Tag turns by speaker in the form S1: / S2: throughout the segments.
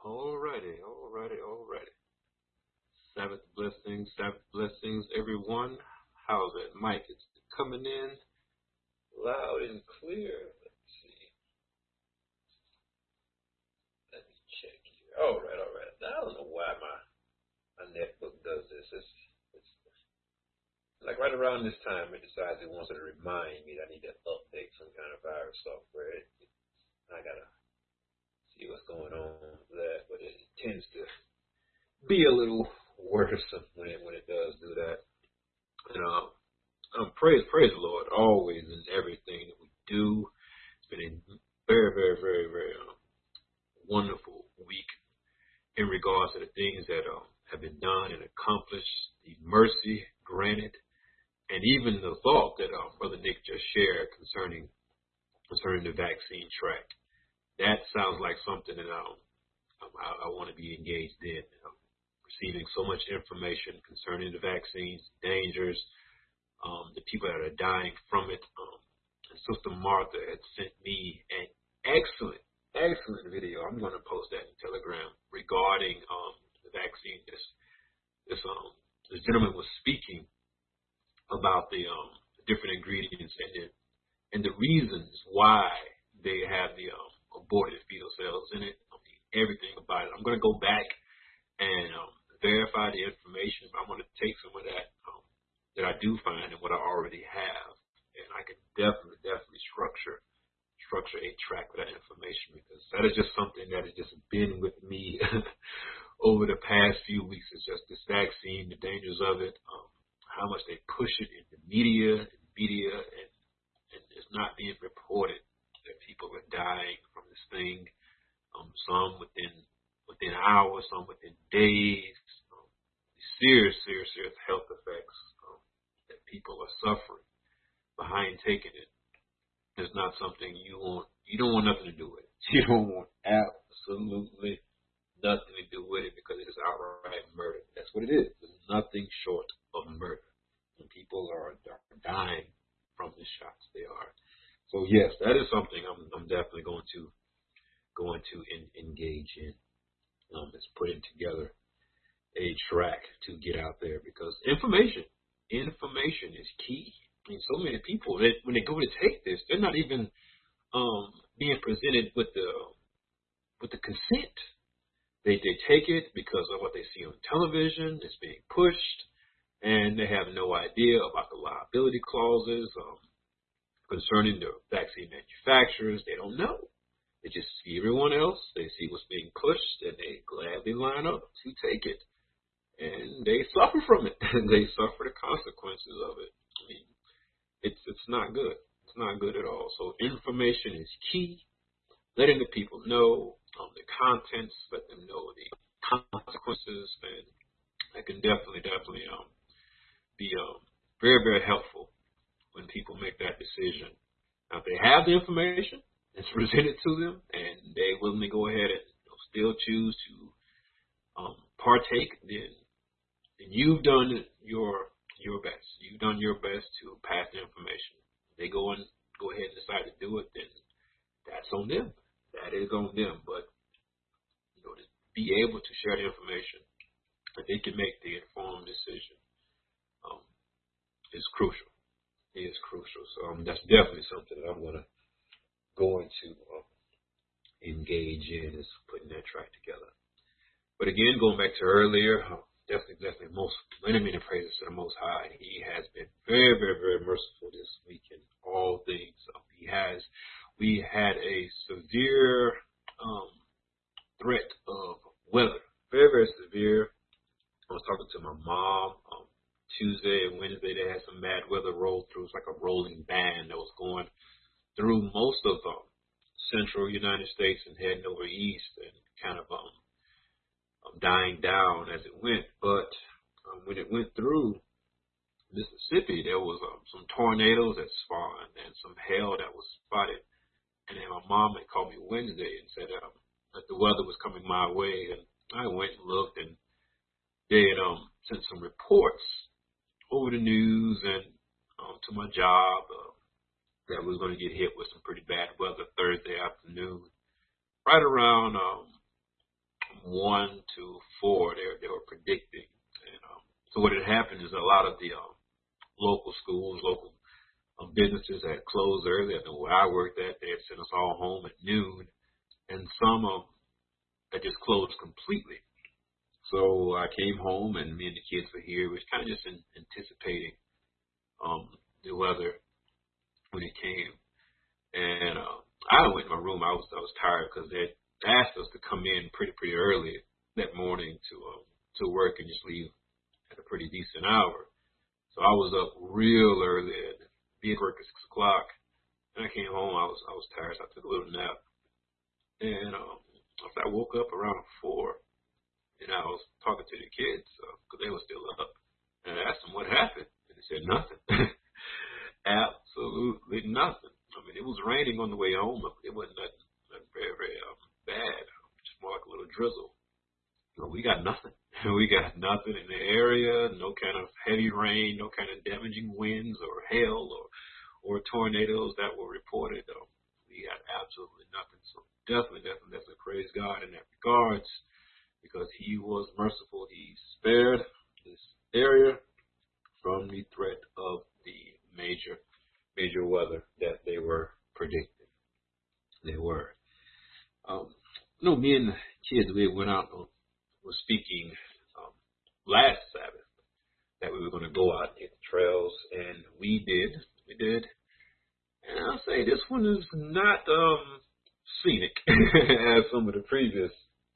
S1: Alrighty. Sabbath blessings, everyone. How's it, Mike? It's coming in loud and clear. Let's see. Let me check here. All right. I don't know why my netbook does this. It's like right around this time it decides it wants to remind me that I need to update some kind of virus software. I gotta see what's going on with that, but it tends to be a little worrisome when it does do that. And praise the Lord always in everything that we do. It's been a very wonderful week in regards to the things that have been done and accomplished, the mercy granted, and even the thought that Brother Nick just shared concerning the vaccine track. That sounds like something that I want to be engaged in. Receiving so much information concerning the vaccines, dangers, the people that are dying from it. Sister Martha had sent me an excellent video. I'm going to post that in Telegram regarding the vaccine. This gentleman was speaking about the different ingredients and the reasons why they have the aborted fetal cells in it. Everything about it. I'm going to go back and verify the information. I'm going to take some of that I do find and what I already have, and I can definitely structure a track of that information, because that is just something that has just been with me over the past few weeks. It's just this vaccine, the dangers of it, how much they push it in the media, and it's not being reported that people are dying from this thing. Some within hours, some within days. Serious health effects that people are suffering behind taking it. It's not something you want. You don't want nothing to do with it. You don't want absolutely nothing to do with it, because it is outright murder. That's what it is. It's nothing short of murder. And people are dying from the shots. They are. So yes, that is something I'm definitely going to engage in. It's putting together a track to get out there, because information is key. I mean, so many people that when they go to take this, they're not even being presented with the consent. They take it because of what they see on television. It's being pushed, and they have no idea about the liability clauses concerning the vaccine manufacturers. They don't know. They just see everyone else. They see what's being pushed, and they gladly line up to take it. And they suffer from it. They suffer the consequences of it. I mean, it's not good. It's not good at all. So information is key. Letting the people know the contents, let them know the consequences, and that can definitely be very helpful when people make that decision. Now, if they have the information, it's presented to them, and they willingly go ahead and still choose to partake, then you've done your best. You've done your best to pass the information. If they go ahead and decide to do it, then that's on them. That is on them. But to be able to share the information, that they can make the informed decision, is crucial. It is crucial. So that's definitely something that I'm going to engage in, is putting that track together. But again, going back to earlier, definitely many praises to the Most High. He has been very merciful this week in all things. We had a severe threat of weather, very severe. I was talking to my mom Tuesday and Wednesday. They had some bad weather roll through. It's like a rolling band that was going through most of central United States and heading over east, and kind of dying down as it went. But when it went through Mississippi, there was some tornadoes that spawned and some hail that was spotted. And then my mom had called me Wednesday and said that the weather was coming my way. And I went and looked, and they had sent some reports over the news and to my job that we was going to get hit with some pretty bad weather Thursday afternoon, right around 1 to 4 they were predicting. And so what had happened is a lot of the local schools, local businesses had closed early. I know where I worked at, they had sent us all home at noon, and some had just closed completely. So I came home, and me and the kids were here. We was kind of just anticipating the weather when it came. And I went in my room. I was tired because they had asked us to come in pretty early that morning to work and just leave at a pretty decent hour. So I was up real early and be at work at 6 o'clock. And I came home. I was tired, so I took a little nap. And after I woke up around 4, and I was talking to the kids because they were still up. And I asked them what happened, and they said nothing. Absolutely nothing. I mean, it was raining on the way home. It wasn't nothing very, very bad. Just more like a little drizzle. But we got nothing. We got nothing in the area. No kind of heavy rain. No kind of damaging winds or hail or tornadoes that were reported. We got absolutely nothing. So definitely praise God in that regards, because He was merciful. He spared this area from the threat of the major weather that they were predicting. They were. Me and the kids, we went out and were speaking last Sabbath that we were going to go out and hit the trails, and we did. And I'll say this one is not scenic as some of the previous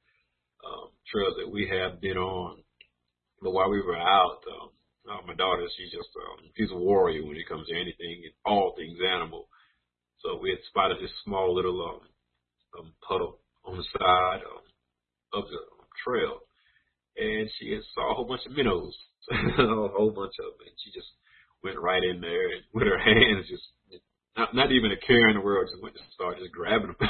S1: trails that we have been on. But while we were out, my daughter, she's a warrior when it comes to anything, all things animal. So we had spotted this small little puddle on the side of the trail, and she had saw a whole bunch of minnows, a whole bunch of them, and she just went right in there and with her hands, just not even a care in the world, just went to start just grabbing them.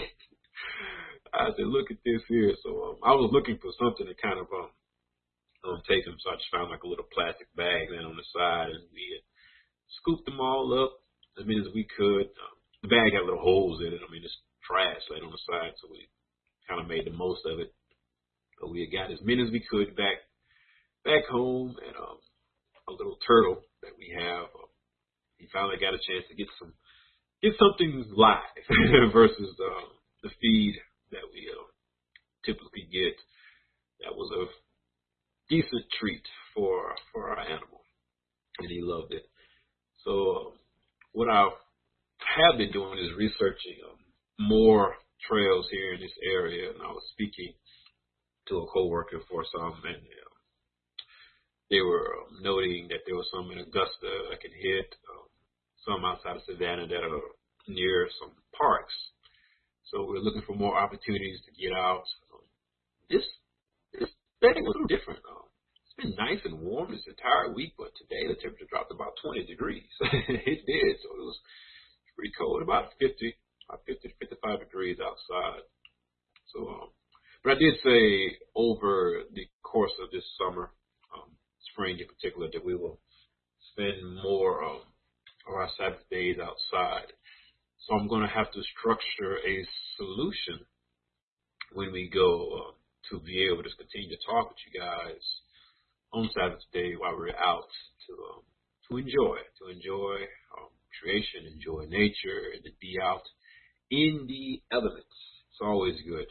S1: I said, "Look at this here." So I was looking for something to kind of take them, so I just found like a little plastic bag then on the side, and we had scooped them all up as many as we could. The bag had little holes in it. I mean, it's trash laid on the side, so we kind of made the most of it. But we had got as many as we could back home, and a little turtle that we have. He finally got a chance to get something live versus the feed that we typically get. That was a decent treat for our animal, and he loved it. So what I have been doing is researching more trails here in this area, and I was speaking to a coworker for some, and they were noting that there were some in Augusta I can hit, some outside of Savannah that are near some parks. So we're looking for more opportunities to get out. This setting was a little different. It's been nice and warm this entire week, but today the temperature dropped about 20 degrees. It did, so it was pretty cold, about 50 to 55 degrees outside. So, but I did say over the course of this summer, spring in particular, that we will spend more of our Sabbath days outside. So I'm going to have to structure a solution when we go to be able to continue to talk with you guys on Sabbath day while we're out to enjoy creation, enjoy nature, and to be out in the elements. It's always good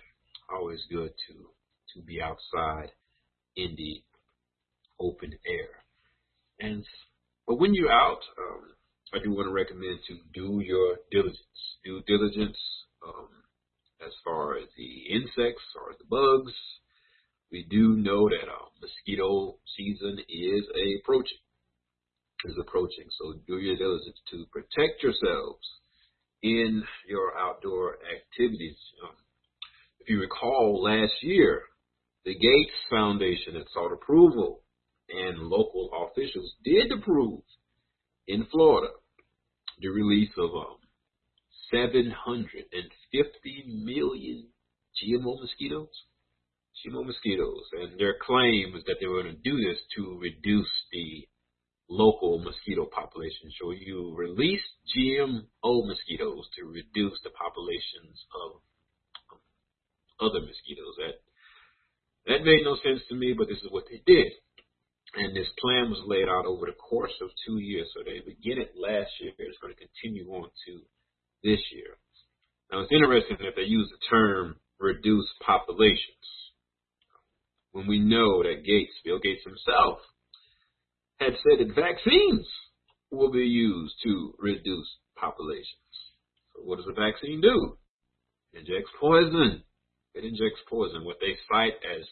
S1: to be outside in the open air. But when you're out, I do want to recommend to do your diligence. Due diligence as far as the insects or the bugs. We do know that mosquito season is approaching. So do your diligence to protect yourselves in your outdoor activities. If you recall, last year, the Gates Foundation had sought approval, and local officials did approve in Florida the release of 750 million GMO mosquitoes. And their claim is that they were going to do this to reduce the local mosquito population. So you release GMO mosquitoes to reduce the populations of other mosquitoes. That That made no sense to me, but this is what they did. And this plan was laid out over the course of 2 years. So they begin it last year. It's going to continue on to this year. Now, it's interesting that they use the term reduce populations when we know that Bill Gates himself, had said that vaccines will be used to reduce populations. So what does a vaccine do? It injects poison. It injects poison. What they cite as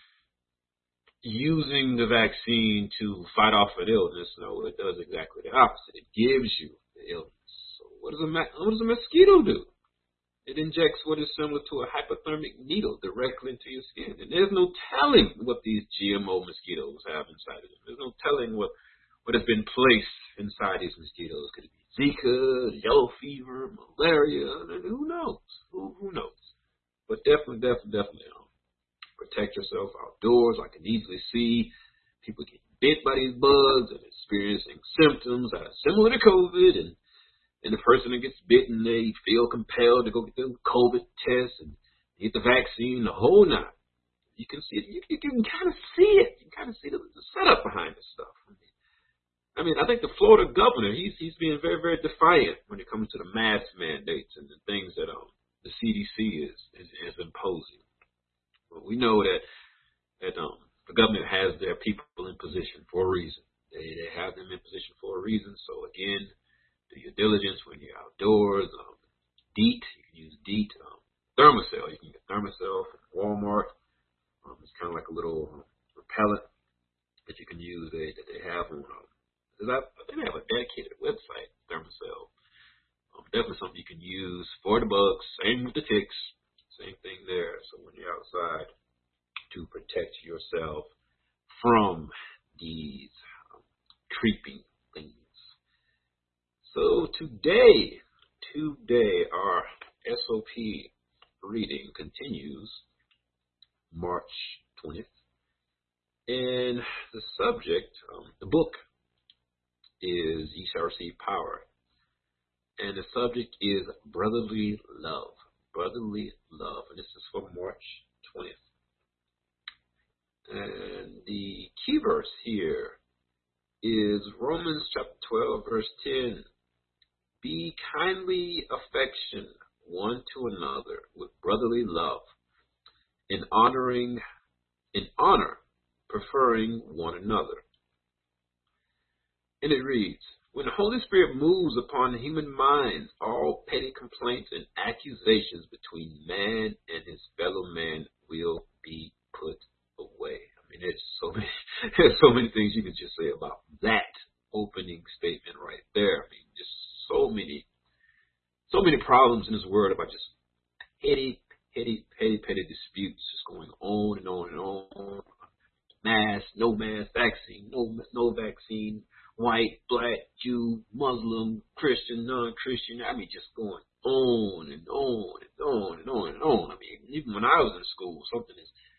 S1: using the vaccine to fight off an illness, no, it does exactly the opposite. It gives you the illness. So what does a mosquito do? It injects what is similar to a hypodermic needle directly into your skin. And there's no telling what these GMO mosquitoes have inside of them. There's no telling what has been placed inside these mosquitoes. Could it be Zika, yellow fever, malaria? Who knows? Who knows? But definitely, protect yourself outdoors. I can easily see people get bit by these bugs and experiencing symptoms that are similar to COVID, and the person that gets bitten, they feel compelled to go get the COVID test and get the vaccine, the whole nine. You can see it. You can kind of see it. You can kind of see the setup behind this stuff. I mean, I think the Florida governor, he's being very, very defiant when it comes to the mask mandates and the things that the CDC is imposing. But we know that the government has their people in position for a reason. They have them in position for a reason. So again, do your diligence when you're outdoors. DEET, you can use DEET. Thermacell, you can get Thermacell from Walmart. It's kind of like a little repellent that you can use that they have on. I think they have a dedicated website, Thermacell. Definitely something you can use for the bugs. Same with the ticks. Same thing there. So when you're outside, to protect yourself from these creeping things. So today our SOP reading continues, March 20th. And the subject, the book, is Ye Shall Receive Power. And the subject is brotherly love. Brotherly love. And this is for March 20th. And the key verse here is Romans chapter 12, verse 10. Be kindly affection one to another with brotherly love, in honor, preferring one another. And it reads, when the Holy Spirit moves upon human minds, all petty complaints and accusations between man and his fellow man will be put away. I mean, there's so many things you could just say about that opening statement right there. I mean, just so many problems in this world about just petty disputes just going on and on and on. Mask, no mask, vaccine, no vaccine, white, black, Jew, Muslim, Christian, non-Christian. I mean, just going on and on and on and on and on. I mean, even when I was in school, something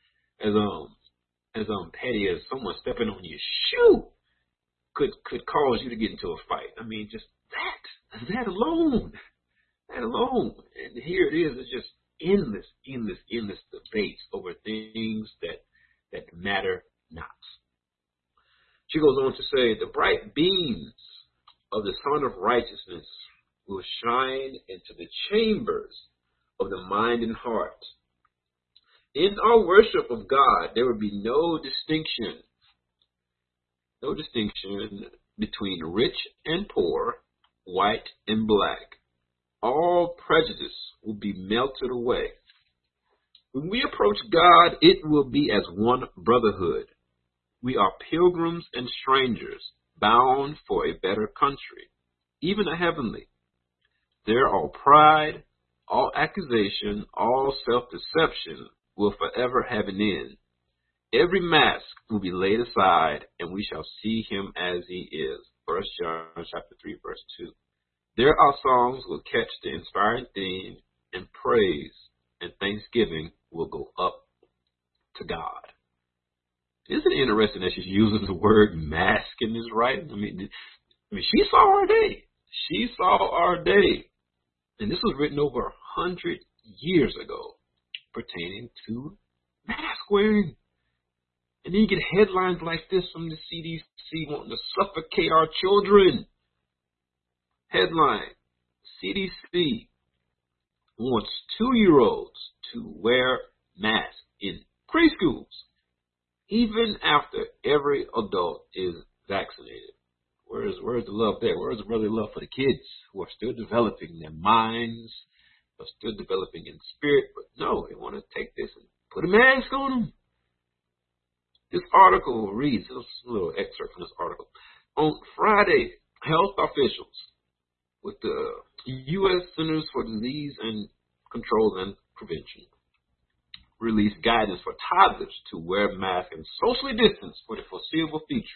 S1: as petty as someone stepping on your shoe could cause you to get into a fight. I mean, just that alone. And here it is. It's just endless debates over things that matter not. She goes on to say, the bright beams of the Sun of Righteousness will shine into the chambers of the mind and heart. In our worship of God, there will be no distinction between rich and poor, white and black. All prejudice will be melted away. When we approach God, it will be as one brotherhood. We are pilgrims and strangers, bound for a better country, even a heavenly. There all pride, all accusation, all self-deception will forever have an end. Every mask will be laid aside, and we shall see him as he is. 1 John chapter 3, verse 2. There our songs will catch the inspiring theme, and praise and thanksgiving will go up to God. Isn't it interesting that she uses the word mask in this writing? I mean, she saw our day. She saw our day. And this was written over 100 years ago, pertaining to mask wearing. And then you get headlines like this from the CDC wanting to suffocate our children. Headline, CDC wants 2-year-olds to wear masks in preschools, even after every adult is vaccinated. Where's the love there? Where's the brotherly love for the kids who are still developing their minds, are still developing in spirit? But no, they want to take this and put a mask on them. This article reads, this is a little excerpt from this article. On Friday, health officials with the U.S. Centers for Disease and Control and Prevention released guidance for toddlers to wear masks and socially distance for the foreseeable future,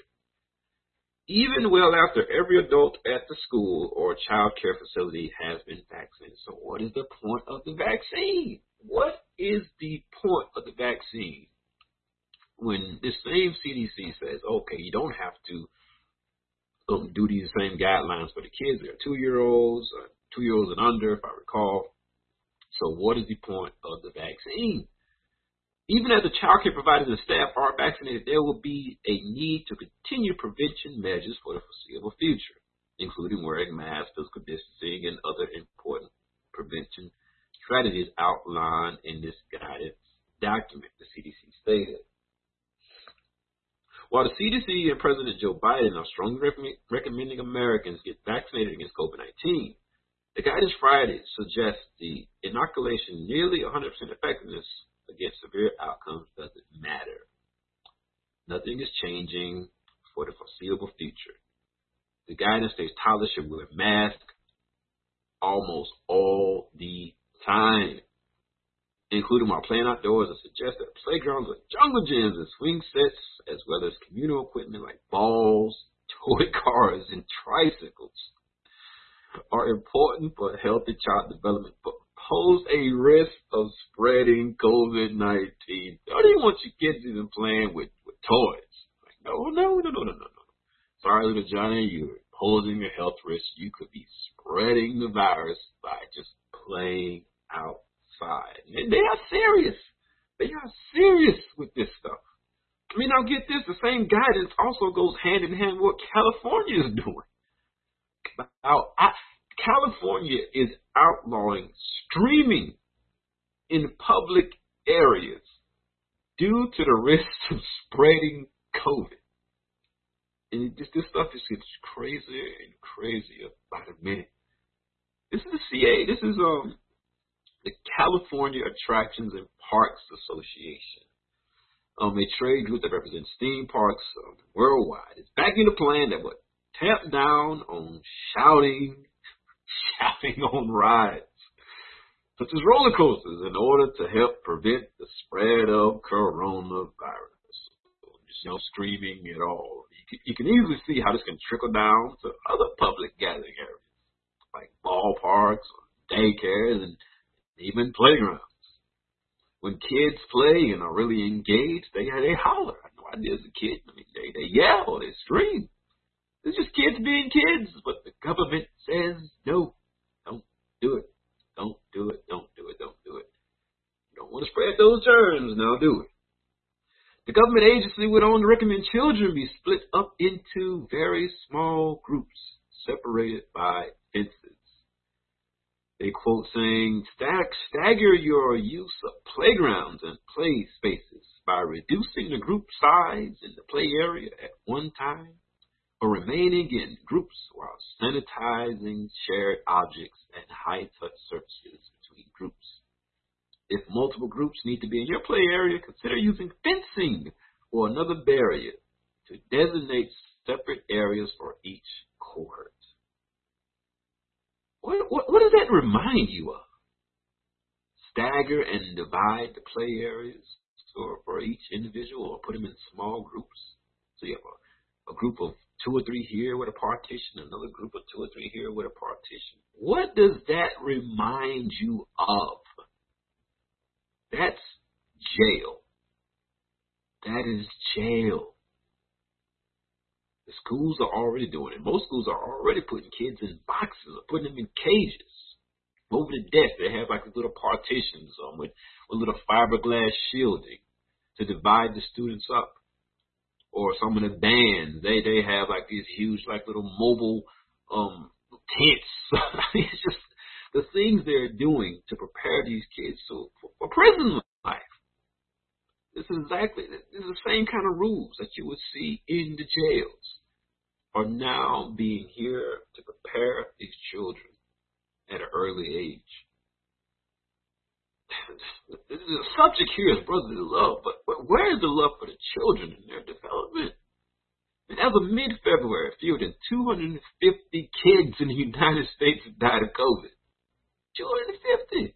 S1: even well after every adult at the school or child care facility has been vaccinated. So what is the point of the vaccine? What is the point of the vaccine? When this same CDC says, okay, you don't have to do these same guidelines for the kids. They're 2-year-olds, 2-year-olds and under, if I recall. So what is the point of the vaccine? Even as the child care providers and staff are vaccinated, there will be a need to continue prevention measures for the foreseeable future, including wearing masks, physical distancing, and other important prevention strategies outlined in this guidance document, the CDC stated. While the CDC and President Joe Biden are strongly recommending Americans get vaccinated against COVID-19, the guidance Friday suggests the inoculation nearly 100% effectiveness against severe outcomes doesn't matter. Nothing is changing for the foreseeable future. The guidance states toddlers should wear masks almost all the time, including while playing outdoors, and suggest that playgrounds like jungle gyms and swing sets, as well as communal equipment like balls, toy cars, and tricycles, are important for healthy child development, but pose a risk of spreading COVID-19. Don't even want your kids even playing with toys. Like, no. Sorry, little Johnny, you're posing a health risk. You could be spreading the virus by just playing outside. And they are serious. They are serious with this stuff. I mean, now get this, the same guidance also goes hand in hand with what California is doing. Now, California is outlawing streaming in public areas due to the risk of spreading COVID. And this stuff just gets crazier and crazier by the minute. This is the CA. This is the California Attractions and Parks Association. A trade group that represents theme parks worldwide. It's backing the plan that would tamp down on shouting on rides, such as roller coasters, in order to help prevent the spread of coronavirus. Streaming at all. You can easily see how this can trickle down to other public gathering areas, like ballparks, daycares, and even playgrounds. When kids play and are really engaged, they holler. I know I did as a kid. I mean, they yell, they scream. It's just kids being kids, but the government says no. Don't do it. Don't do it. Don't do it. Don't do it. You don't want to spread those germs. Now do it. The government agency went on to recommend children be split up into very small groups, separated by fences. They quote saying, stagger your use of playgrounds and play spaces by reducing the group size in the play area at one time, or remaining in groups while sanitizing shared objects and high-touch surfaces between groups. If multiple groups need to be in your play area, consider using fencing or another barrier to designate separate areas for each cohort. What does that remind you of? Stagger and divide the play areas for each individual, or put them in small groups. So you have a group of 2 or 3 here with a partition, another group of 2 or 3 here with a partition. What does that remind you of? That's jail. That is jail. The schools are already doing it. Most schools are already putting kids in boxes or putting them in cages. Over the desk, they have like little partitions with little fiberglass shielding to divide the students up. or some of the bands, they have like these huge like little mobile tents. It's just the things they're doing to prepare these kids for prison life. This is the same kind of rules that you would see in the jails are now being here to prepare these children at an early age. The subject here is brotherly love, but where is the love for the children in their development? And as of mid-February, fewer than 250 kids in the United States have died of COVID. 250.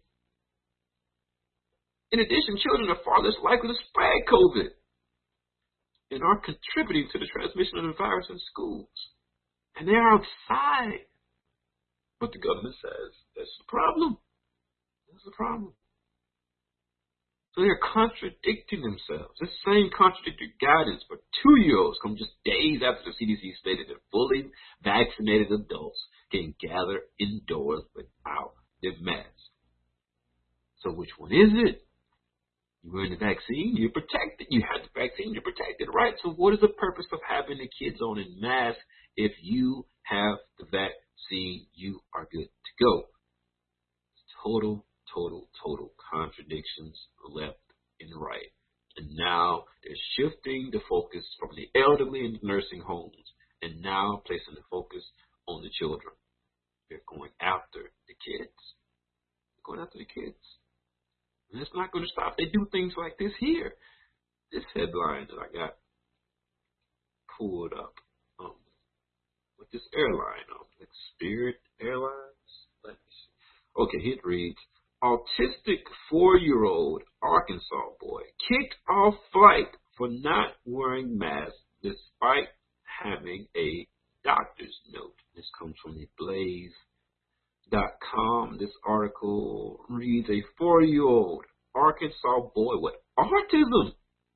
S1: In addition, children are far less likely to spread COVID and are contributing to the transmission of the virus in schools. And they're outside. But the government says that's the problem. That's the problem. So they're contradicting themselves. This same contradictory guidance for 2-year-olds come just days after the CDC stated that fully vaccinated adults can gather indoors without their masks. So which one is it? You're wearing the vaccine, you're protected. You have the vaccine, you're protected, right? So what is the purpose of having the kids on in masks? If you have the vaccine, you are good to go. Total contradictions left and right. And now they're shifting the focus from the elderly in nursing homes and now placing the focus on the children. They're going after the kids. They're going after the kids. And it's not going to stop. They do things like this here. This headline that I got pulled up with this airline, like Spirit Airlines. Let me see. Okay, it reads, autistic 4-year-old Arkansas boy kicked off flight for not wearing mask despite having a doctor's note. This comes from the Blaze.com. This article reads, a 4-year-old Arkansas boy with autism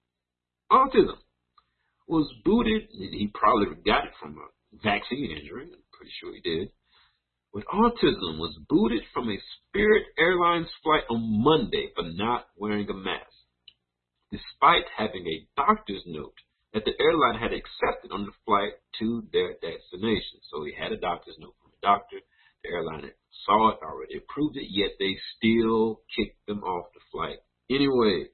S1: was booted. He probably got it from a vaccine injury. I'm pretty sure he did. With autism was booted from a Spirit Airlines flight on Monday for not wearing a mask, despite having a doctor's note that the airline had accepted on the flight to their destination. So he had a doctor's note from the doctor. The airline saw it, already approved it, yet they still kicked them off the flight. Anyway,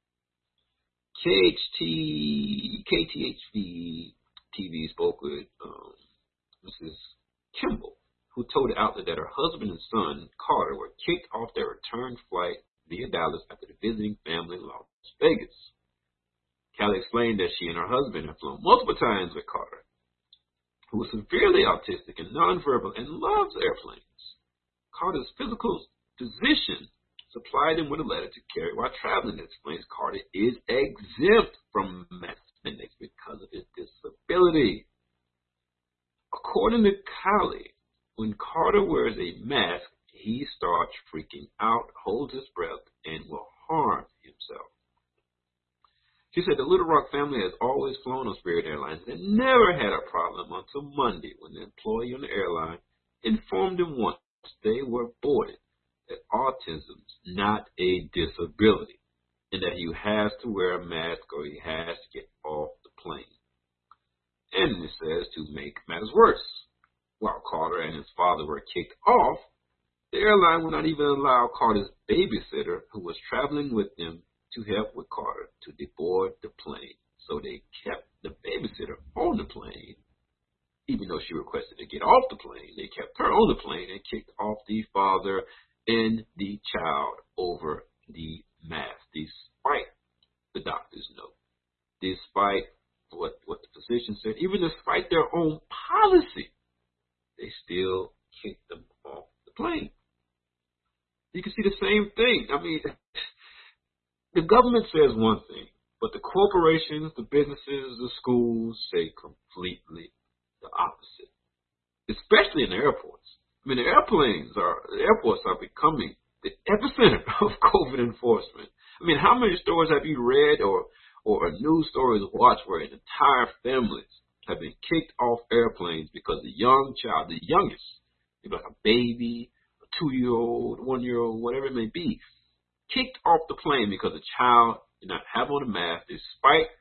S1: KTHV TV spoke with Mrs. Kimball, who told the outlet that her husband and son, Carter, were kicked off their return flight via Dallas after the visiting family in Las Vegas. Callie explained that she and her husband have flown multiple times with Carter, who is severely autistic and nonverbal and loves airplanes. Carter's physical position supplied him with a letter to carry while traveling that explains Carter is exempt from mask mandates because of his disability. According to Callie, when Carter wears a mask, he starts freaking out, holds his breath, and will harm himself. She said the Little Rock family has always flown on Spirit Airlines and never had a problem until Monday when the employee on the airline informed them once they were boarded that autism's not a disability and that he has to wear a mask or he has to get off the plane. And it says to make matters worse, while Carter and his father were kicked off, the airline would not even allow Carter's babysitter, who was traveling with them, to help with Carter to deboard the plane. So they kept the babysitter on the plane, even though she requested to get off the plane. They kept her on the plane and kicked off the father and the child over the mask, despite the doctor's note, despite what the physician said, even despite their own policy. They still kicked them off the plane. You can see the same thing. I mean, the government says one thing, but the corporations, the businesses, the schools say completely the opposite, especially in the airports. I mean, the airports are becoming the epicenter of COVID enforcement. I mean, how many stories have you read or news stories watched where entire families have been kicked off airplanes because the young child, the youngest, maybe like a baby, a 2-year-old, 1-year-old, whatever it may be, kicked off the plane because the child did not have on a mask despite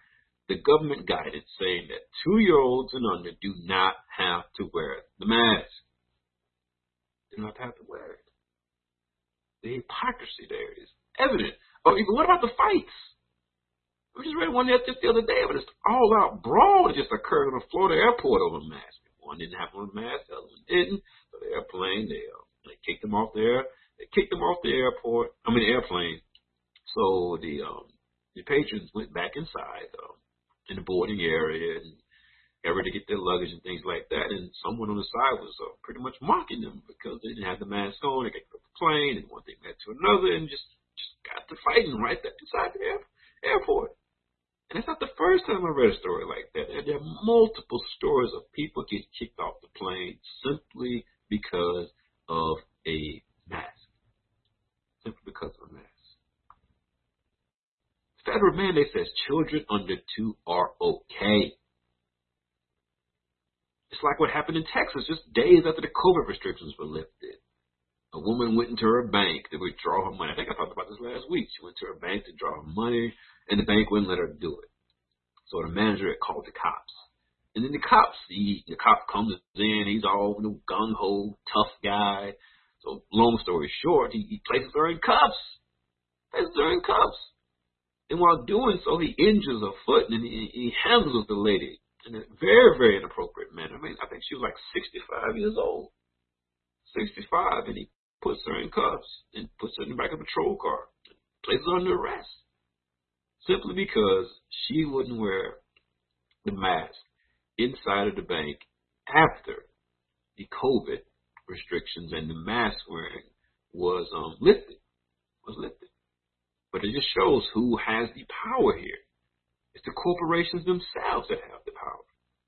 S2: the government guidance saying that 2-year-olds and under do not have to wear the mask. Do not have to wear it. The hypocrisy there is evident. Oh, what about the fights? We just read one just the other day, but it's all-out brawl that just occurred on the Florida airport over masks. One didn't have on a mask, the other one didn't. So the airplane, they kicked them off there. They kicked them off the airplane. So the patrons went back inside in the boarding area and to get their luggage and things like that. And someone on the side was pretty much mocking them because they didn't have the mask on. They got off the plane, and one thing led to another, and just got to fighting right there inside the airport. And it's not the first time I read a story like that. There are multiple stories of people getting kicked off the plane simply because of a mask. Simply because of a mask. Federal mandate says children under 2 are okay. It's like what happened in Texas just days after the COVID restrictions were lifted. A woman went into her bank to withdraw her money. I think I talked about this last week. She went to her bank to draw her money, and the bank wouldn't let her do it. So the manager had called the cops. And then the cop comes in. He's all gung-ho, tough guy. So long story short, he places her in cuffs. And while doing so, he injures her foot, and he handles the lady in a very, very inappropriate manner. I mean, I think she was like 65 years old. 65, and he puts her in cuffs and puts her in the back of a patrol car, and places her under arrest, simply because she wouldn't wear the mask inside of the bank after the COVID restrictions and the mask wearing was lifted. But it just shows who has the power here. It's the corporations themselves that have the power.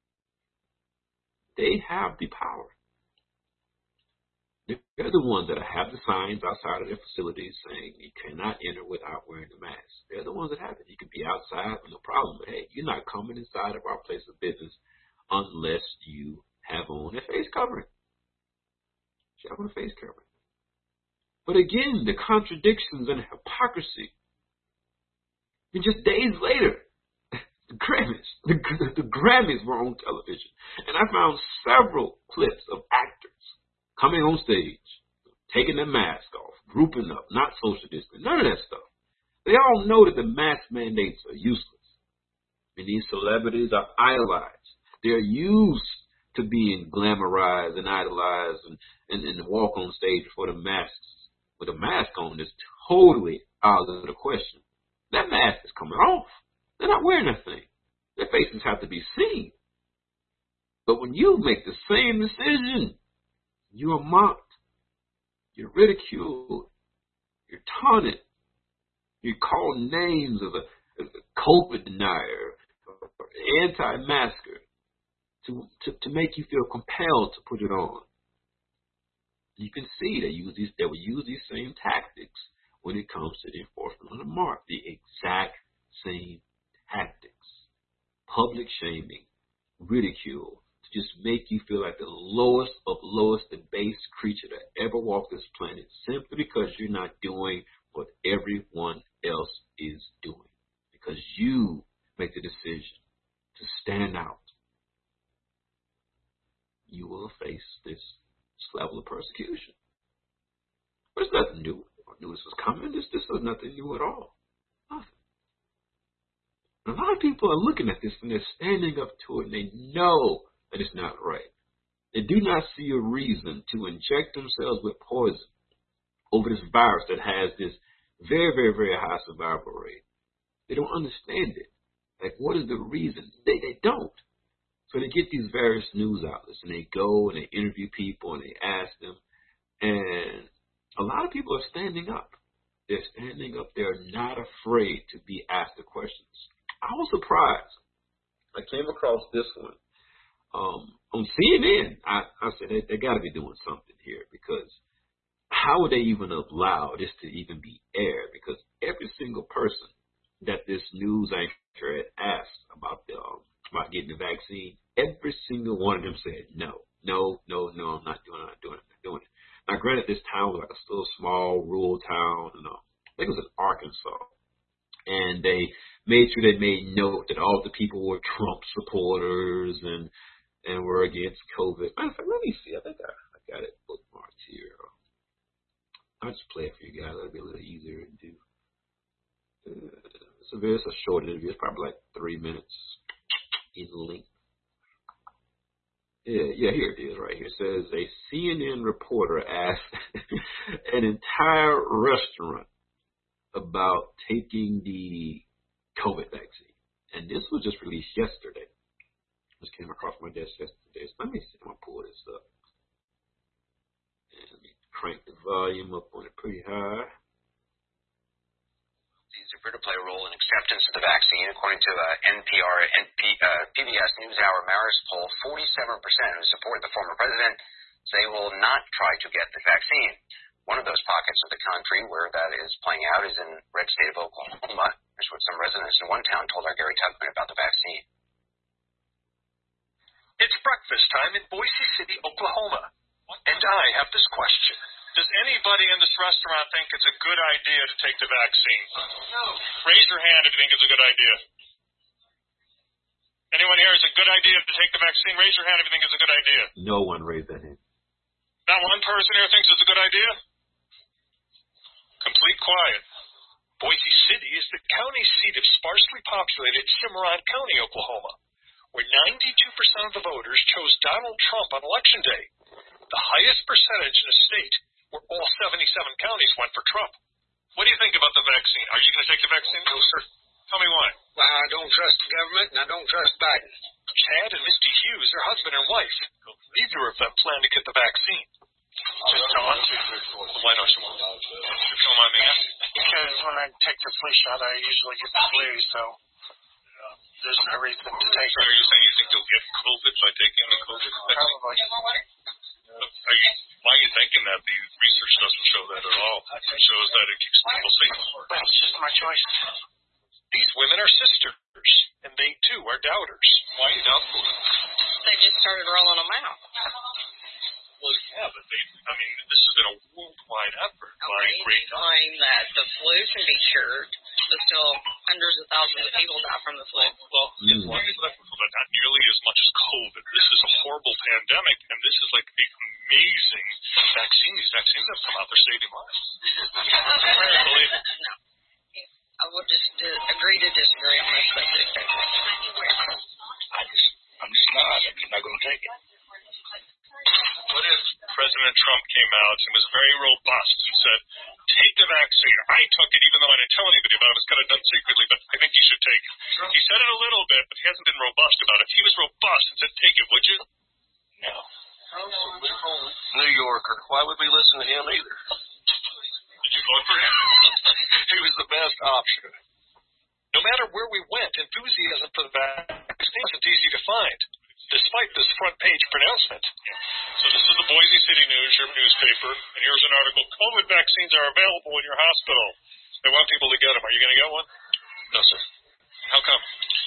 S2: They have the power. They're the ones that have the signs outside of their facilities saying you cannot enter without wearing the mask. They're the ones that have it. You can be outside with no problem, but hey, you're not coming inside of our place of business unless you have on a face covering. You have on a face covering. But again, the contradictions and hypocrisy. And just days later, the Grammys were on television. And I found several clips of actors coming on stage, taking their mask off, grouping up, not social distancing, none of that stuff. They all know that the mask mandates are useless. And these celebrities are idolized. They're used to being glamorized and idolized and walk on stage before the masks. With a mask on is totally out of the question. That mask is coming off. They're not wearing that thing. Their faces have to be seen. But when you make the same decision, you are mocked. You're ridiculed. You're taunted. You're called names of a COVID denier or anti-masker to make you feel compelled to put it on. You can see they will use these same tactics when it comes to the enforcement of the mark. The exact same tactics. Public shaming, ridicule, to just make you feel like the lowest of lowest, the base creature that ever walked this planet, simply because you're not doing what everyone else is doing. Because you make the decision to stand out. You will face this level of persecution. But it's nothing new. I knew this was coming. This is nothing new at all. Nothing. And a lot of people are looking at this and they're standing up to it and they know that it's not right. They do not see a reason to inject themselves with poison over this virus that has this very, very, very high survival rate. They don't understand it. Like, what is the reason? They don't. So they get these various news outlets and they go and they interview people and they ask them. And a lot of people are standing up. They're standing up. They're not afraid to be asked the questions. I was surprised. I came across this one on CNN. I said, they got to be doing something here, because how would they even allow this to even be aired? Because every single person that this news anchor had asked about getting the vaccine, every single one of them said, no, I'm not doing it. Now, granted, this town was like a still small rural town, and I think it was in Arkansas. And they made sure they made note that all the people were Trump supporters and were against COVID. Matter of fact, let me see. I think I got it bookmarked here. I'll just play it for you guys. That'll be a little easier to do. So it's a short interview. It's probably like 3 minutes in length. Yeah, here it is right here. It says a CNN reporter asked an entire restaurant about taking the COVID vaccine. And this was just released yesterday. This came across my desk yesterday. So let me see. I'm going to pull this up. And let me crank the volume up on it pretty high.
S3: Super to play a role in acceptance of the vaccine. According to NPR and PBS NewsHour Marist poll, 47% who support the former president say will not try to get the vaccine. One of those pockets of the country where that is playing out is in the red state of Oklahoma. Here's what some residents in one town told our Gary Tugman about the vaccine.
S4: It's breakfast time in Boise City, Oklahoma. And I have this question. Does anybody in this restaurant think it's a good idea to take the vaccine? No. Raise your hand if you think it's a good idea. Anyone here is a good idea to take the vaccine? Raise your hand if you think it's a good idea.
S2: No one raised that hand.
S4: Not one person here thinks it's a good idea? Complete quiet. Boise City is the county seat of sparsely populated Cimarron County, Oklahoma, where 92% of the voters chose Donald Trump on Election Day, the highest percentage in a state where all 77 counties went for Trump. What do you think about the vaccine? Are you going to take the vaccine?
S5: No, sir.
S4: Tell me why.
S5: Well, I don't trust the government, and I don't trust Biden.
S4: Chad and Misty Hughes are husband and wife. Neither of them plan to get the vaccine. Just tell us. Why don't you want to? If you don't mind me asking.
S6: Because when I take the flu shot, I usually get the flu, so there's no reason to take
S4: So
S6: it.
S4: are you saying you think you'll get COVID by taking the COVID vaccine?
S6: Probably.
S4: Why are you thinking that? The research doesn't show that at all. It shows that it keeps people safe.
S6: That's just my choice.
S4: These women are sisters, and they too are doubters. Why are you doubtful?
S7: They just started rolling them out.
S4: Well, yeah, but this has been a worldwide effort by great
S7: claim that the flu can be cured, but still hundreds of thousands of people die from the flu.
S4: Well, but not nearly as much as COVID. This is a horrible pandemic, and this is like an amazing vaccine. These vaccines have come out, they're saving lives. Believe it.
S7: No. I would just agree to disagree on this subject.
S5: I'm just not going to take it.
S4: What if President Trump came out and was very robust and said, take the vaccine. I took it even though I didn't tell anybody about it. It was kind of done secretly, but I think you should take it. Sure. He said it a little bit, but he hasn't been robust about it. If he was robust and said, take it, would you?
S5: No. New Yorker. Why would we listen to him either?
S4: Did you vote for him?
S5: He was the best option.
S4: No matter where we went, enthusiasm for the vaccine isn't easy to find, despite this front-page pronouncement. So this is the Boise City News, your newspaper, and here's an article. COVID vaccines are available in your hospital. They want people to get them. Are you going to get one?
S5: No, sir.
S4: How come?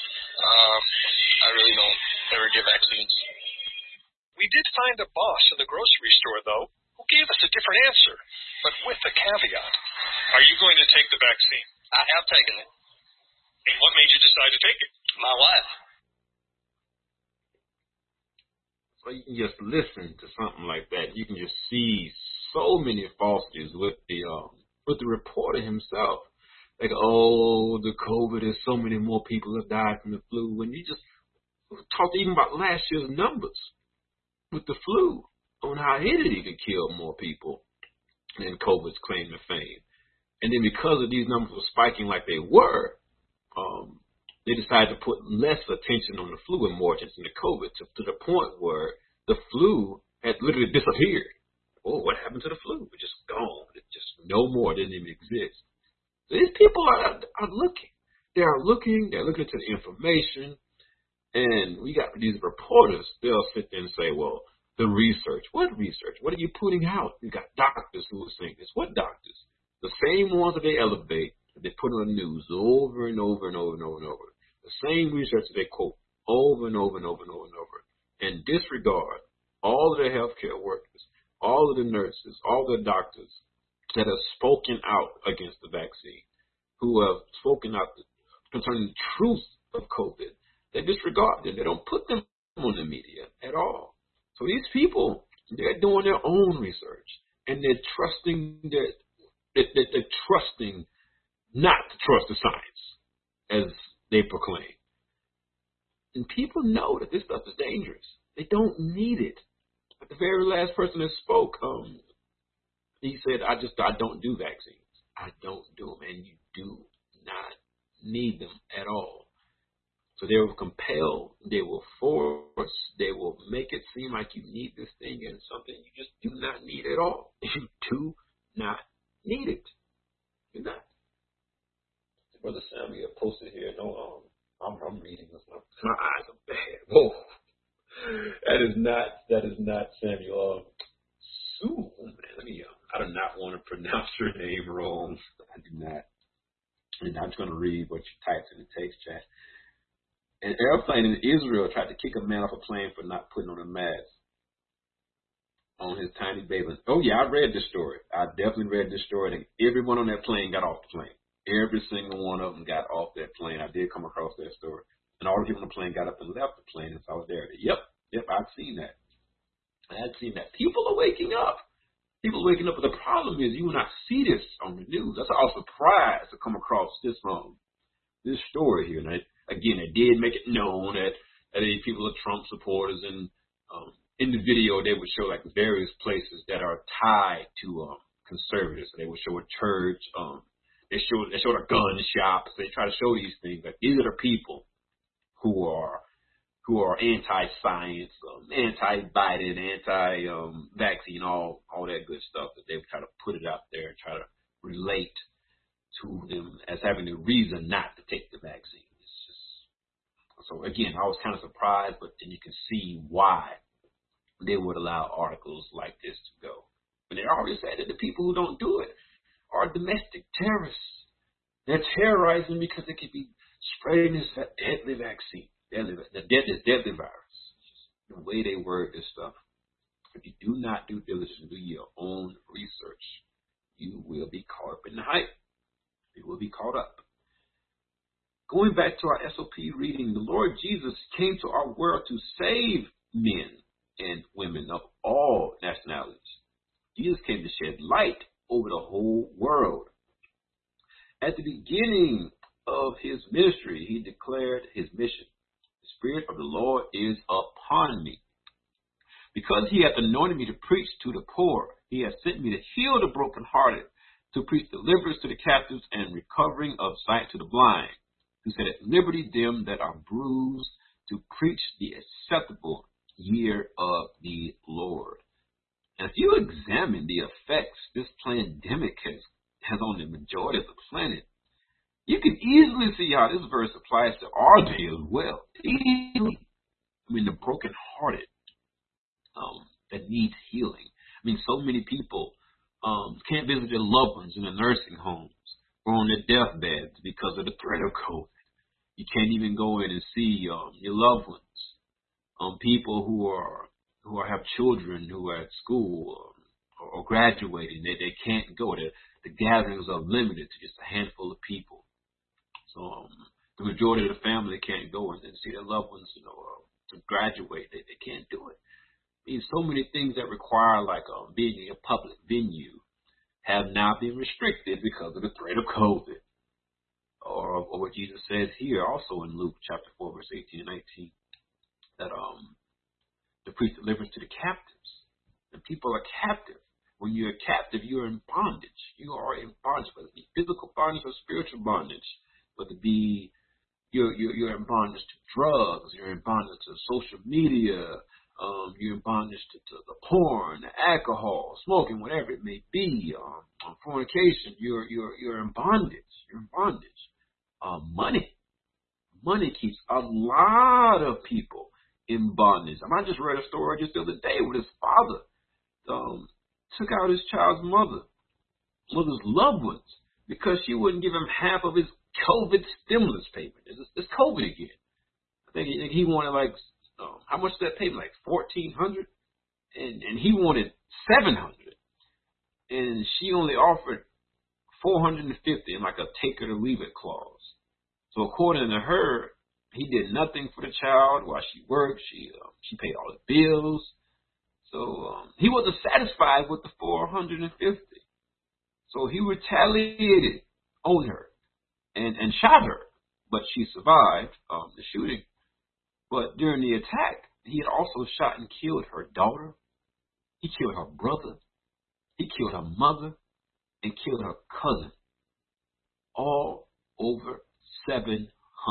S5: I really don't ever get vaccines.
S4: We did find a boss in the grocery store, though, who gave us a different answer, but with a caveat. Are you going to take the vaccine?
S5: I have taken it.
S4: And what made you decide to take it?
S5: My wife.
S2: So you can just listen to something like that. You can just see so many falsities with the reporter himself. Like, oh, the COVID is so many more people have died from the flu. When you just talked even about last year's numbers with the flu, on how it could kill more people than COVID's claim to fame. And then because of these numbers were spiking like they were, they decided to put less attention on the flu and more attention to COVID to the point where the flu had literally disappeared. Oh, what happened to the flu? It's just gone. It's just no more. It didn't even exist. So these people are looking. They're looking into the information, and we got these reporters. They'll sit there and say, well, the research. What research? What are you putting out? You got doctors who are saying this. What doctors? The same ones that they elevate, that they put on the news over and over and over and over and over. The same research that they quote over and over and over and over and over. And disregard all of the healthcare workers, all of the nurses, all the doctors that have spoken out against the vaccine, who have spoken out concerning the truth of COVID, they disregard them. They don't put them on the media at all. So these people, they're doing their own research, and they're trusting they're trusting not to trust the science as they proclaim. And people know that this stuff is dangerous. They don't need it. But the very last person that spoke, he said, I don't do vaccines. I don't do them, and you do not need them at all. So they will compel, they will force, they will make it seem like you need this thing and something you just do not need at all. You do not need it. You're not. Brother Samuel posted here. No, I'm reading this. My eyes are bad. Whoa, that is not Samuel. Sue, man. I do not want to pronounce your name wrong. I do not. And I'm just going to read what you typed in the text chat. An airplane in Israel tried to kick a man off a plane for not putting on a mask on his tiny baby. Oh, yeah, I read this story. I definitely read this story. And everyone on that plane got off the plane. Every single one of them got off that plane. I did come across that story. And all the people on the plane got up and left the plane. And so I was there. Yep, I've seen that. I had seen that. People are waking up. People are waking up. But the problem is you will not see this on the news. That's why I was surprised to come across this story here. And again, it did make it known that these people are Trump supporters. And in the video, they would show like various places that are tied to conservatives. So they would show a church. They showed a gun shop. So they try to show these things. Like these are the people who are anti-science, anti-Biden, anti-vaccine, all that good stuff. That they would try to put it out there and try to relate to them as having a reason not to take the vaccine. It's just, so again, I was kind of surprised, but then you can see why they would allow articles like this to go. And they already said that the people who don't do it are domestic terrorists. They're terrorizing because they could be spreading this deadly vaccine, this deadly virus. Just the way they word this stuff. If you do not do diligence, do your own research, you will be caught up in the hype. You will be caught up. Going back to our SOP reading, the Lord Jesus came to our world to save men and women of all nationalities. Jesus came to shed light over the whole world. At the beginning of his ministry, he declared his mission. The Spirit of the Lord is upon me, because he hath anointed me to preach to the poor. He hath sent me to heal the brokenhearted, to preach deliverance to the captives and recovering of sight to the blind, to set at liberty them that are bruised, to preach the acceptable year of the Lord. And if you examine the effects this pandemic has on the majority of the planet, you can easily see how this verse applies to our day as well. Easily. I mean, the brokenhearted that needs healing. I mean, so many people can't visit their loved ones in the nursing homes or on their deathbeds because of the threat of COVID. You can't even go in and see your loved ones. People who have children who are at school or graduating, they can't go. The gatherings are limited to just a handful of people. So the majority of the family can't go and see their loved ones, to graduate. They can't do it. I mean, so many things that require being in a public venue have now been restricted because of the threat of COVID. Or what Jesus says here also in Luke chapter 4, verse 18 and 19, that to preach deliverance to the captives. And people are captive. When you're a captive, you're in bondage. You are in bondage, whether it be physical bondage or spiritual bondage, whether it be you're in bondage to drugs, you're in bondage to social media, you're in bondage to the porn, the alcohol, smoking, whatever it may be, fornication. You're in bondage. You're in bondage. Money keeps a lot of people in bondage. I just read a story just the other day where his father took out his child's mother's loved ones because she wouldn't give him half of his COVID stimulus payment. It's COVID again. I think he wanted how much did that payment? Like $1,400, and he wanted $700, and she only offered 450 in like a take it or leave it clause. So according to her, he did nothing for the child while she worked. She paid all the bills. So he wasn't satisfied with the 450. So he retaliated on her and shot her. But she survived the shooting. But during the attack, he had also shot and killed her daughter. He killed her brother. He killed her mother and killed her cousin. All over $700.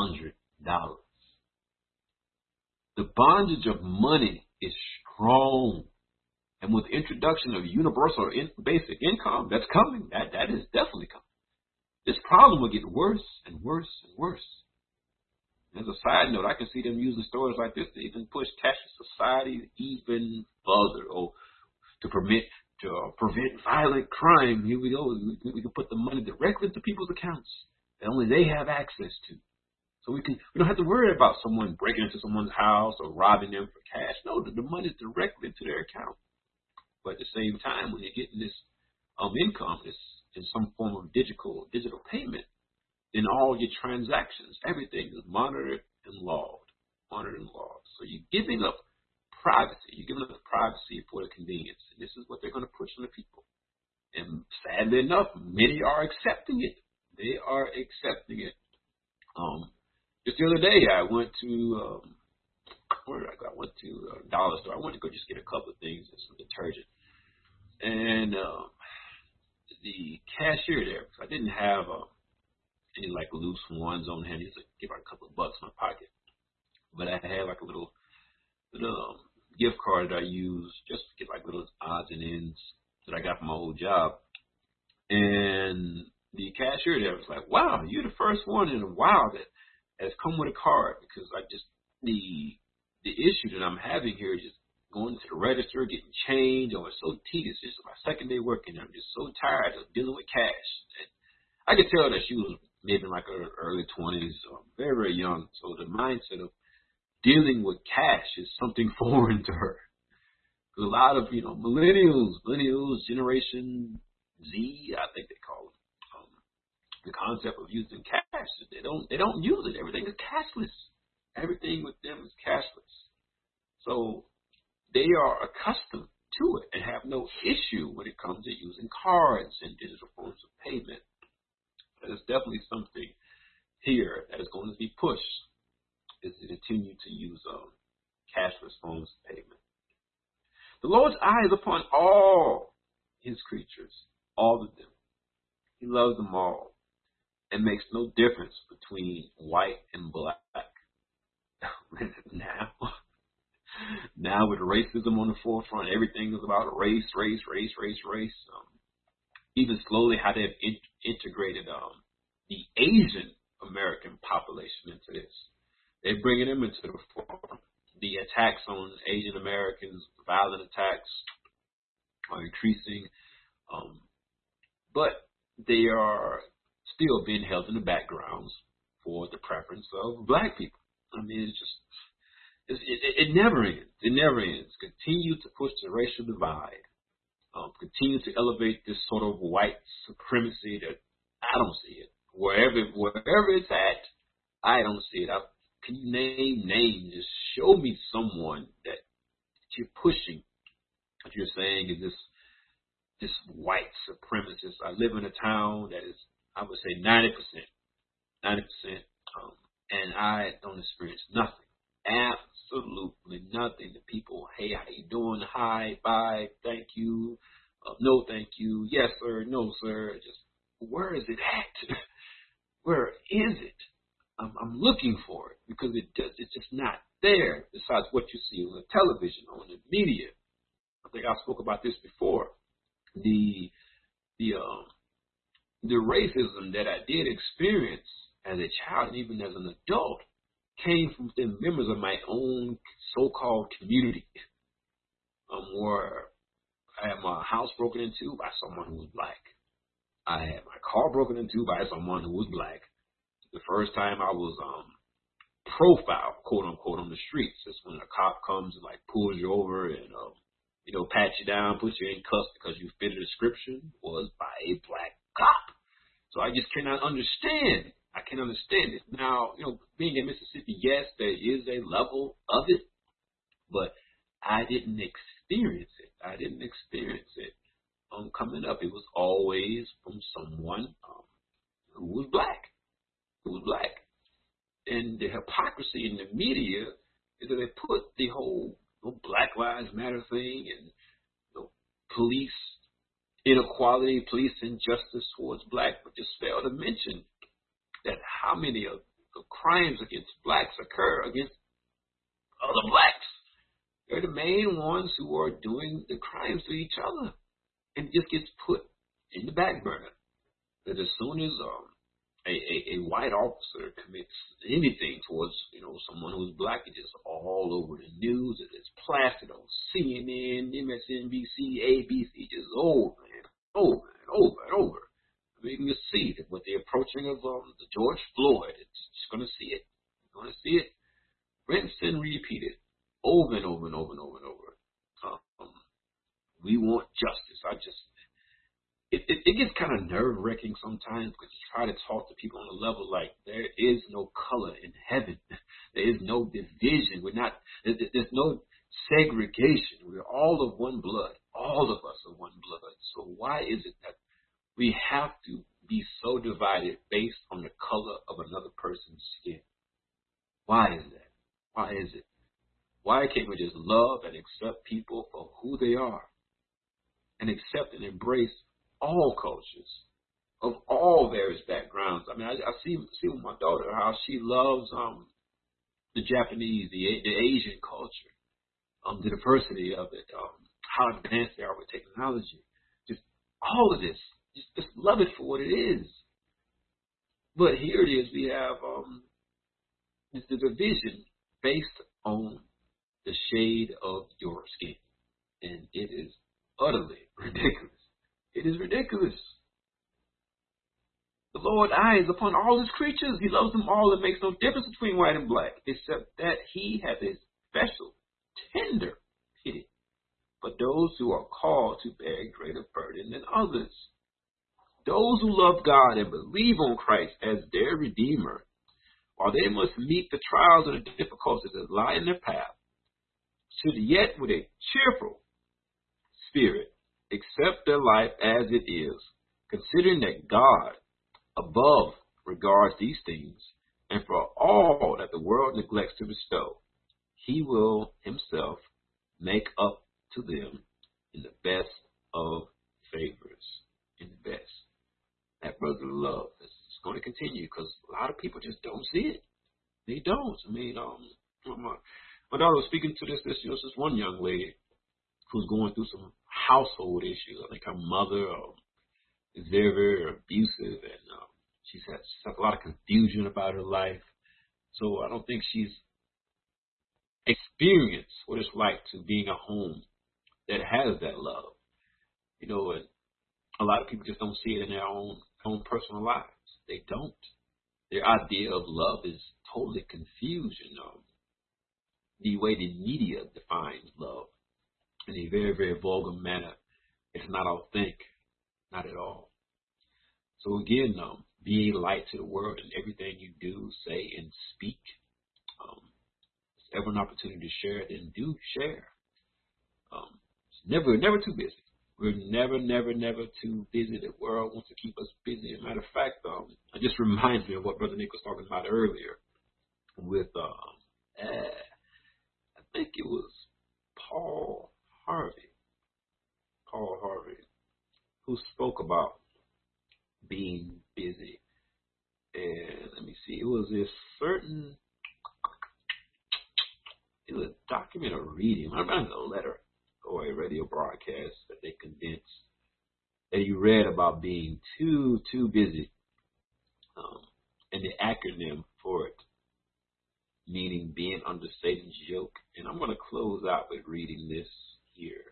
S2: The bondage of money is strong. And with the introduction of universal basic income, that's coming. That is definitely coming. This problem will get worse and worse and worse. As a side note, I can see them using stories like this to even push cashless society even further, or to prevent violent crime. Here we go. We can put the money directly into people's accounts that only they have access to. So we don't have to worry about someone breaking into someone's house or robbing them for cash. No, the money is directly into their account. But at the same time, when you're getting this income, this in some form of digital payment, then all your transactions, everything is monitored and logged. So you're giving up privacy. You're giving up privacy for the convenience. And this is what they're going to push on the people. And sadly enough, many are accepting it. They are accepting it. Just the other day, I went to where did I go? I went to a dollar store. I went to go just get a couple of things and some detergent. And the cashier there, because I didn't have any like loose ones on hand. He was like, give her a couple of bucks in my pocket. But I had like a little gift card that I used just to get like little odds and ends that I got from my old job. And the cashier there was like, wow, you're the first one in a while that has come with a card, because I just the issue that I'm having here is just going to the register, getting changed, or it's so tedious. It's my second day working there. I'm just so tired of dealing with cash. And I could tell that she was maybe in like her early 20s, very, very young. So the mindset of dealing with cash is something foreign to her. A lot of, millennials, Generation Z, I think they call it. The concept of using cash, they don't use it. Everything is cashless. Everything with them is cashless. So they are accustomed to it and have no issue when it comes to using cards and digital forms of payment. There's definitely something here that is going to be pushed, is to continue to use cashless forms of payment. The Lord's eye is upon all his creatures, all of them. He loves them all and makes no difference between white and black. Now with racism on the forefront, everything is about race. Even slowly how they've integrated the Asian American population into this. They're bringing them into the forefront. The attacks on Asian Americans, violent attacks, are increasing. But they are still being held in the backgrounds for the preference of black people. I mean, it never ends. It never ends. Continue to push the racial divide. Continue to elevate this sort of white supremacy that I don't see it. Wherever it's at, I don't see it. Can you name names? Just show me someone that you're pushing, that you're saying is this white supremacist. I live in a town that is, I would say 90%, and I don't experience nothing. Absolutely nothing. The people, hey, how you doing? Hi, bye, thank you, no thank you, yes sir, no sir. Just, where is it at? Where is it? I'm looking for it, because it's just not there. Besides what you see on the television, on the media. I think I spoke about this before. The racism that I did experience as a child and even as an adult came from within members of my own so-called community, where I had my house broken into by someone who was black. I had my car broken into by someone who was black. The first time I was profiled, quote unquote, on the streets, is when a cop comes and like pulls you over and pat you down, puts you in cuffs because you fit a description, was by a black cop. So I just cannot understand it. I can't understand it. Now, being in Mississippi, yes, there is a level of it, but I didn't experience it. Coming up, it was always from someone who was black. And the hypocrisy in the media is that they put the whole Black Lives Matter thing and police inequality, police injustice towards black, but just fail to mention that how many of the crimes against blacks occur against other blacks. They're the main ones who are doing the crimes to each other. And it just gets put in the back burner. That as soon as a white officer commits anything towards someone who's black, it's just all over the news. It's plastered on CNN, MSNBC, ABC, just over and over and over and over. I mean, you can just see that with the approaching of the George Floyd, it's just going to see it. You're going to see it rinsed and repeated over and over and over and over and over. We want justice. It gets kind of nerve-wracking sometimes because you try to talk to people on a level like there is no color in heaven. There is no division. There's no segregation. We're all of one blood. All of us are one blood. So why is it that we have to be so divided based on the color of another person's skin? Why is that? Why is it? Why can't we just love and accept people for who they are and accept and embrace all cultures of all various backgrounds? I mean, I see with my daughter how she loves the Japanese, the Asian culture, the diversity of it, how advanced they are with technology, just all of this. Just love it for what it is. But here it is, we have the division based on the shade of your skin. And it is utterly ridiculous. It is ridiculous. The Lord eyes upon all his creatures. He loves them all. It makes no difference between white and black, except that he has a special, tender pity for those who are called to bear a greater burden than others. Those who love God and believe on Christ as their Redeemer, while they must meet the trials and the difficulties that lie in their path, should yet with a cheerful spirit accept their life as it is, considering that God above regards these things, and for all that the world neglects to bestow, he will himself make up to them in the best of favors. In the best. That brotherly love is going to continue because a lot of people just don't see it. They don't. I mean, my daughter was speaking to this one young lady who's going through some household issues. I think her mother is very, very abusive, and she's had a lot of confusion about her life. So I don't think she's experienced what it's like to be in a home that has that love. And a lot of people just don't see it in their own personal lives. They don't. Their idea of love is totally confused. The way the media defines love in a very, very vulgar manner, it's not authentic, not at all. So again, be a light to the world in everything you do, say, and speak. If there's ever an opportunity to share, then do share. It's never too busy. We're never too busy. The world wants to keep us busy. As a matter of fact, it just reminds me of what Brother Nick was talking about earlier with, I think it was Paul Harvey, who spoke about being busy. And let me see, it was a document or reading, I remember a letter or a radio broadcast that they condensed that you read about being too busy, and the acronym for it, meaning being under Satan's yoke. And I'm going to close out with reading this here.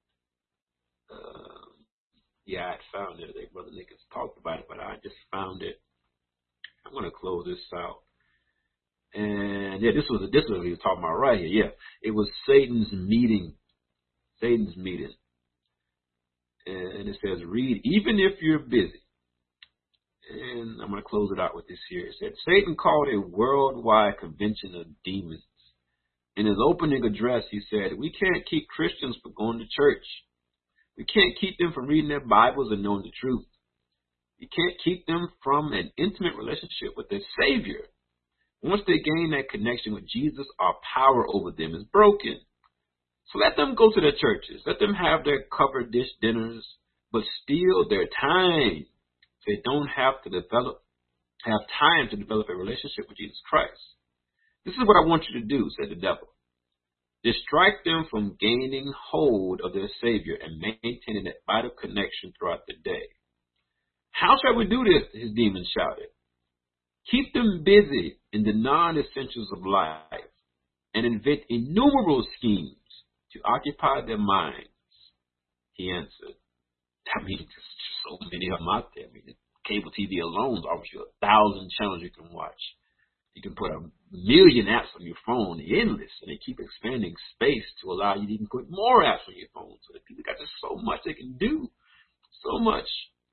S2: I had found it. Brother Nick has talked about it, but I just found it. I'm going to close this out. And this was what he was talking about right here. Yeah, it was Satan's meeting. And it says, read, even if you're busy. And I'm going to close it out with this here. It said, Satan called a worldwide convention of demons. In his opening address, he said, we can't keep Christians from going to church. We can't keep them from reading their Bibles and knowing the truth. We can't keep them from an intimate relationship with their Savior. Once they gain that connection with Jesus, our power over them is broken. So let them go to their churches. Let them have their covered dish dinners, but steal their time. They don't have time to develop a relationship with Jesus Christ. This is what I want you to do, said the devil. Distract them from gaining hold of their Savior and maintaining that vital connection throughout the day. How shall we do this? His demons shouted. Keep them busy in the non-essentials of life and invent innumerable schemes to occupy their minds. He answered. I mean, there's so many of them out there. I mean, cable TV alone offers you 1,000 channels you can watch. You can put 1 million apps on your phone, endless, and they keep expanding space to allow you to even put more apps on your phone. So that people got just so much they can do, so much.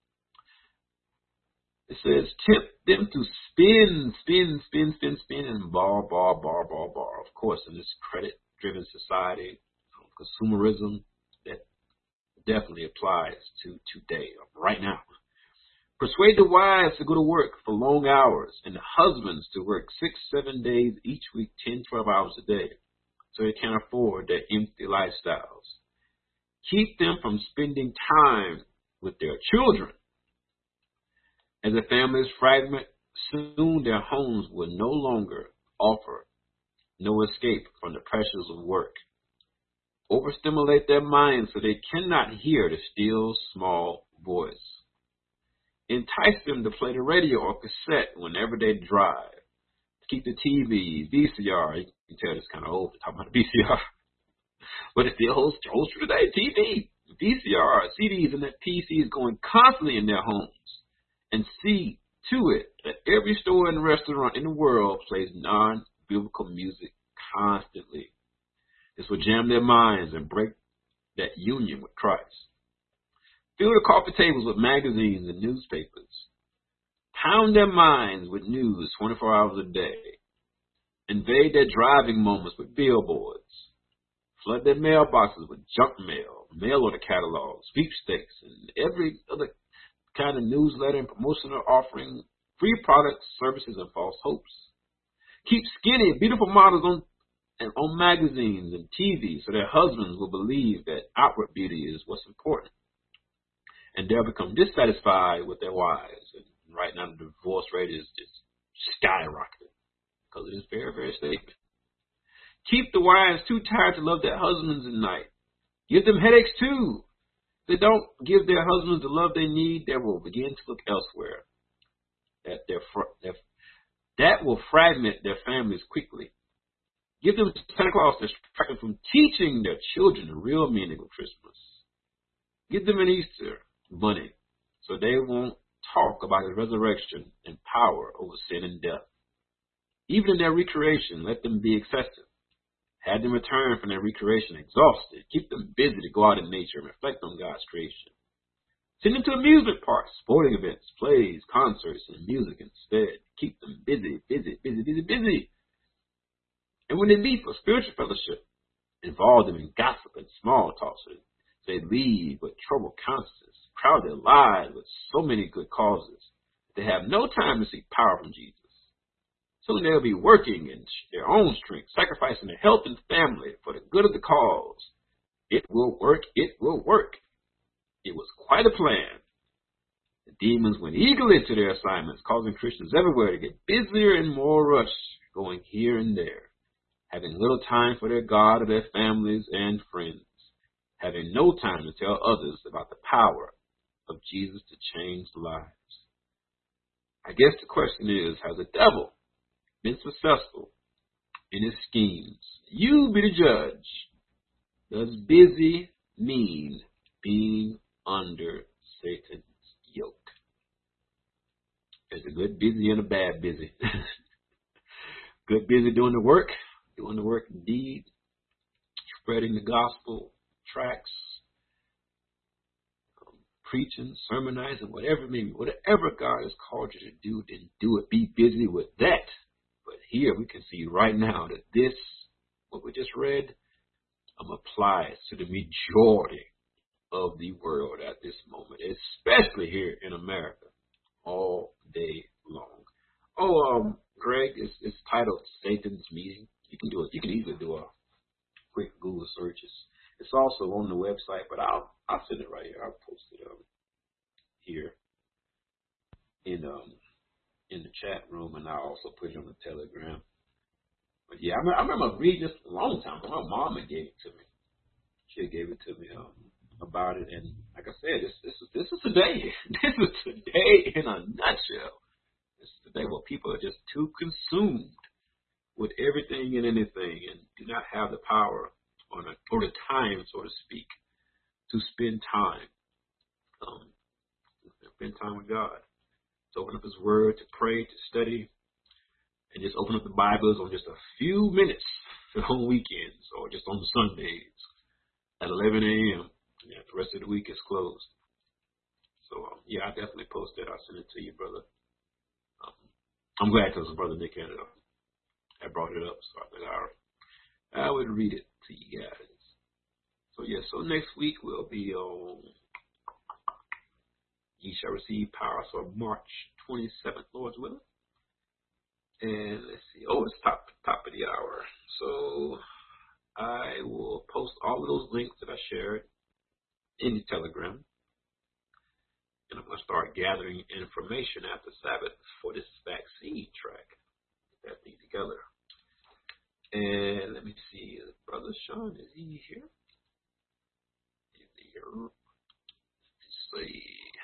S2: It says, tempt them to spin, and bar. Of course, in this credit-driven society, consumerism, that definitely applies to today, right now. Persuade the wives to go to work for long hours and the husbands to work 6-7 days each week, 10-12 hours a day, so they can afford their empty lifestyles. Keep them from spending time with their children. As the families fragment, soon their homes will no longer offer no escape from the pressures of work. Overstimulate their minds so they cannot hear the still small voice. Entice them to play the radio or cassette whenever they drive. Keep the TV, VCR. You can tell it's kind of old to talk about VCR. But it still holds true today. TV, VCR, CDs, and that PC is going constantly in their homes. And see to it that every store and restaurant in the world plays non-biblical music constantly. This will jam their minds and break that union with Christ. Fill the coffee tables with magazines and newspapers. Pound their minds with news 24 hours a day. Invade their driving moments with billboards. Flood their mailboxes with junk mail, mail order catalogs, sweepstakes, and every other kind of newsletter and promotional offering, free products, services, and false hopes. Keep skinny, beautiful models on magazines and TV so their husbands will believe that outward beauty is what's important. And they'll become dissatisfied with their wives. And right now the divorce rate is just skyrocketing because it is very, very stable. Keep the wives too tired to love their husbands at night. Give them headaches too. If they don't give their husbands the love they need, they will begin to look elsewhere. That will fragment their families quickly. Give them Santa Claus to distract them from teaching their children the real meaning of Christmas. Give them an Easter bunny so they won't talk about his resurrection and power over sin and death. Even in their recreation, let them be excessive. Have them return from their recreation exhausted. Keep them busy to go out in nature and reflect on God's creation. Send them to amusement parks, sporting events, plays, concerts, and music instead. Keep them busy. And when they meet for spiritual fellowship, involve them in gossip and small talk so they leave with troubled consciences, crowd their lives with so many good causes. They have no time to seek power from Jesus. Soon they'll be working in their own strength, sacrificing their health and family for the good of the cause. It will work. It will work. It was quite a plan. The demons went eagerly to their assignments, causing Christians everywhere to get busier and more rushed, going here and there, having little time for their God or their families and friends, having no time to tell others about the power of Jesus to change lives. I guess the question is, has the devil been successful in his schemes? You be the judge. Does busy mean being under Satan's yoke? There's a good busy and a bad busy. Good busy doing the work indeed, spreading the gospel tracts, preaching, sermonizing, whatever it may be, whatever God has called you to do, then do it. Be busy with that. But here we can see right now that this, what we just read, applies to the majority of the world at this moment, especially here in America, all day long. Oh, Greg, it's titled Satan's Meeting. You can do it. You can easily do a quick Google search. It's also on the website, but I'll send it right here. I'll post it here in the chat room, and I'll also put it on the Telegram. But yeah, I remember reading this a long time ago. My mom gave it to me. She gave it to me about it, and like I said, this is today. This is today in a nutshell. This is today where people are just too consumed with everything and anything, and do not have the power or the time, so to speak, to spend time with God, to open up His Word, to pray, to study, and just open up the Bibles on just a few minutes on weekends or just on Sundays at 11 a.m. Yeah, the rest of the week is closed. So, yeah, I definitely post that. I'll send it to you, brother. I'm glad because Brother Nick had brought it up, so I think I would read it to you guys. So, yeah, so next week we'll be on Ye Shall Receive Power, so March 27th, Lord's willing. And let's see. Oh, it's top of the hour. So I will post all of those links that I shared in the Telegram. And I'm going to start gathering information after Sabbath for this vaccine track. Get that thing together. And let me see. Brother Sean, is he here? Is he here? Let's see.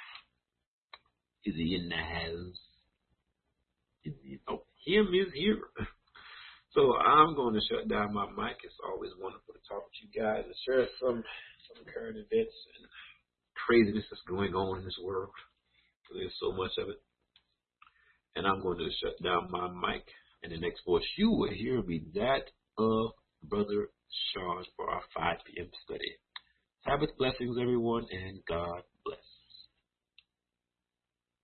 S2: Is he in the house? Is he? Oh, him is here. So I'm going to shut down my mic. It's always wonderful to talk with you guys and share some current events and craziness that's going on in this world. There's so much of it. And I'm going to shut down my mic. And the next voice you will hear will be that of Brother Sean for our 5 p.m. study. Sabbath blessings, everyone, and God bless.